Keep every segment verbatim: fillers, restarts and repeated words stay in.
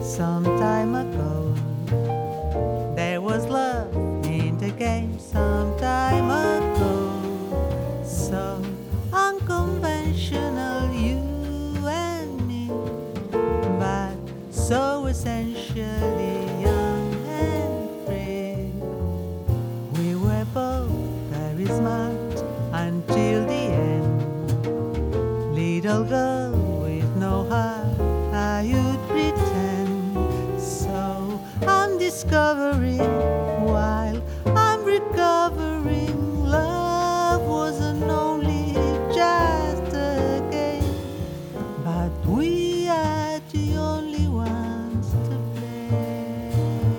Some time ago, there was love in the game. Some time ago, so unconventional, you and me, but so essentially young and free. We were both very smart until the end. Little girl with no heart, I would pretend. So I'm discovering while I'm recovering, love wasn't only just a game, but we are the only ones to blame.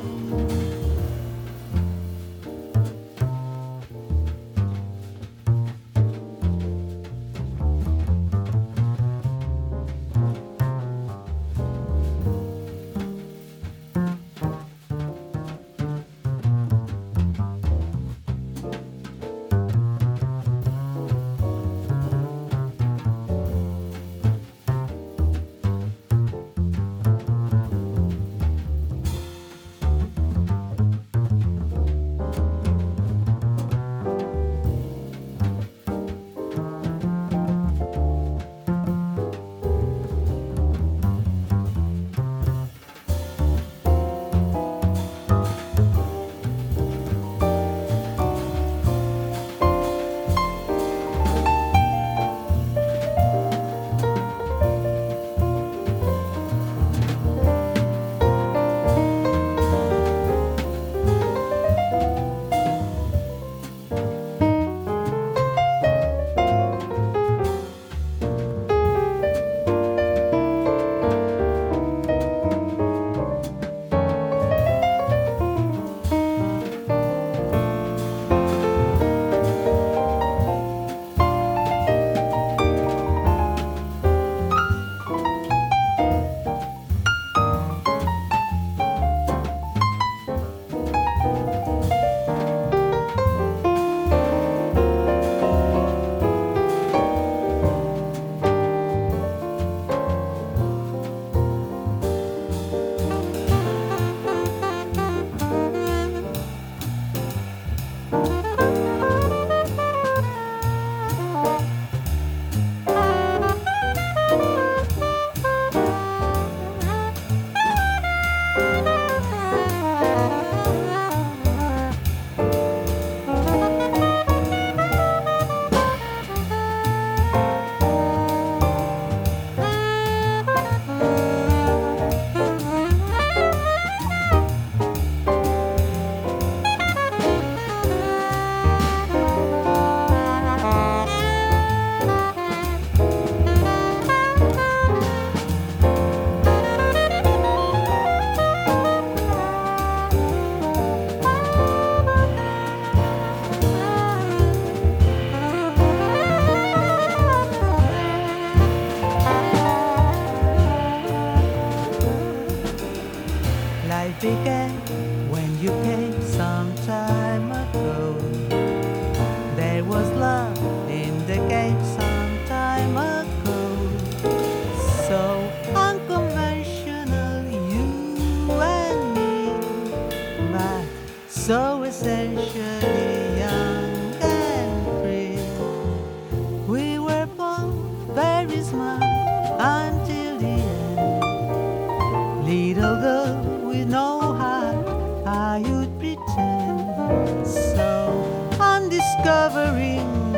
Life began when you came some time ago. There was love in the game some time ago. So unconventional, you and me, but so essentially young and free. We were both very smart until the end. Little girl with no heart, I would pretend. So I'm discovering